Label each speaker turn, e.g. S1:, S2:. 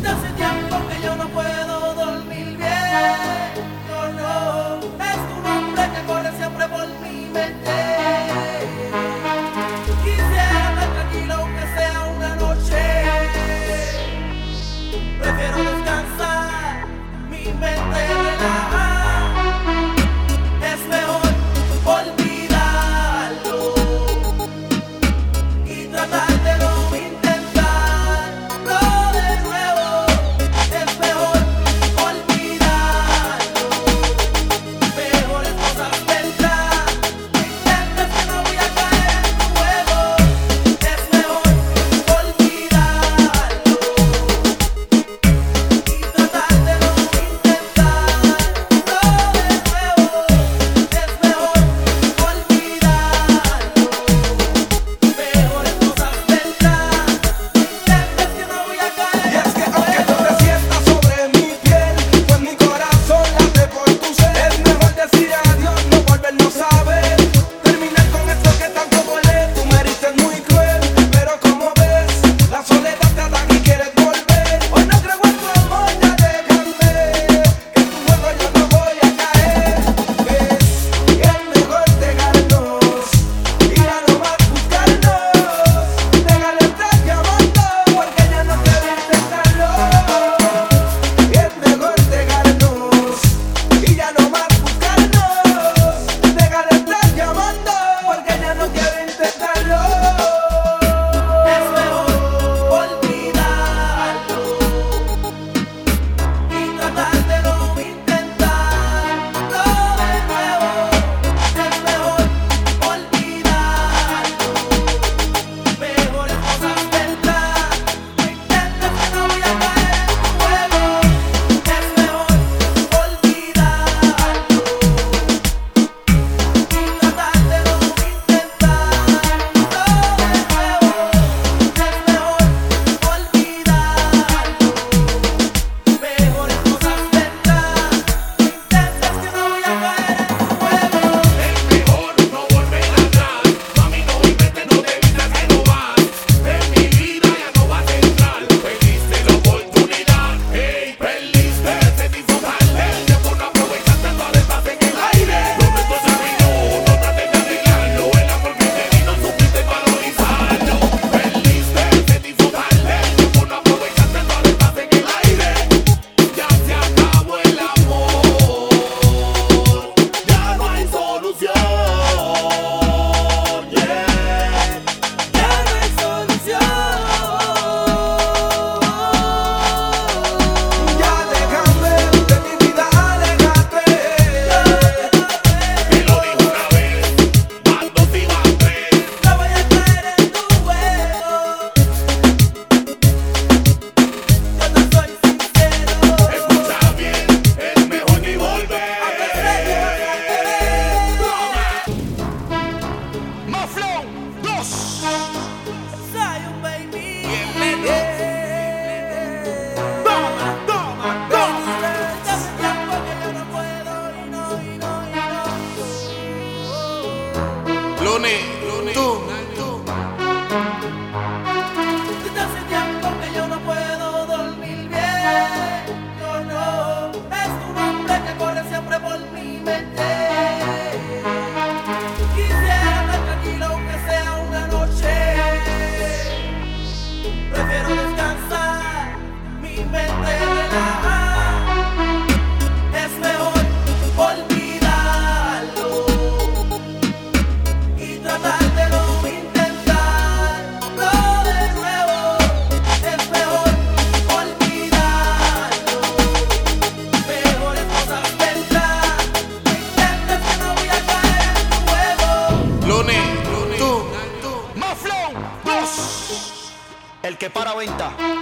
S1: Desde hace tiempo que yo no puedo dormir bien. No, no, es tu nombre que corre siempre por mi mente. Quisiera estar tranquilo aunque sea una noche. Prefiero descansar, mi mente relaja. Es mejor olvidarlo y tratar de no intentarlo de nuevo. Es mejor olvidarlo. Mejores cosas vendrán. No intentes que no voy a caer en tu juego. Es mejor olvidarlo y tratar de no intentarlo de nuevo. Es mejor olvidarlo. Mejores cosas vendrán. No intentes que no voy a caer
S2: Y es
S1: en
S2: que
S1: tu
S2: aunque tú
S1: juego.
S2: te sientas sobre mi piel, pues mi corazón late por tu ser. Es mejor decir adiós, no volvernos a ver. Terminar con esto que tanto duele. Tú me heriste muy cruel, pero como ves, la soledad te ataca y quieres volver. Hoy no creo en tu amor, ya déjame. Que en tu juego yo no voy a caer. Es mejor dejarnos y ya no más buscarnos. Déjale estar llamando porque ya no quiero intentarlo. Y es mejor dejarnos y ya no más buscarnos. Déjale estar llamando porque ya no quiero intentarlo.
S1: Es mejor olvidarlo y tratar de no intentarlo de nuevo. Es mejor olvidarlo. Mejores cosas vendrán. No intentes que no voy a caer en tu juego. Es mejor olvidarlo y tratar de no intentarlo de nuevo. Es mejor olvidarlo. Mejores cosas vendrán. No intentes que no voy a caer en tu juego.
S3: Es mejor no volver atrás. Mami, no inventes, no te vistas que no vas. En mi vida ya no vas a entrar. Perdiste la oportunidad. Hey, perdiste de disfrutarle. El tiempo no aprovechaste, ahora estás en el aire. Lo nuestro se arruinó, no trates de arreglarlo. El amor que te di no supiste valorizarlo. Perdiste de disfrutarle. El tiempo no aprovechaste, ahora estás en el aire. Ya se acabó el amor. Ya no hay solución. Yeah.
S1: Ya no hay solución.
S2: Ya déjame de mi vida, aléjate.
S3: Me lo dijo una vez, van dos y van tres.
S1: No voy a caer en tu juego. Yo no soy sincero.
S3: Escucha bien, es mejor ni volver.
S2: Maflón 2.
S1: Soy un baby.
S2: Toma, toma, toma.
S1: Desde hace tiempo que yo no puedo y no.
S2: Lunes, tú.
S1: Desde hace tiempo que yo no puedo dormir bien. No, es tu nombre que corre siempre por mi mente. Quisiera estar tranquilo aunque sea una noche. Prefiero descansar, mi mente relaja. Es mejor olvidarlo y tratar de no intentarlo de nuevo. Es mejor olvidarlo. Mejores cosas vendrán. No intentes que no voy a caer en tu juego.
S2: Lunes, tú.
S4: Maflón 2. El que para venta.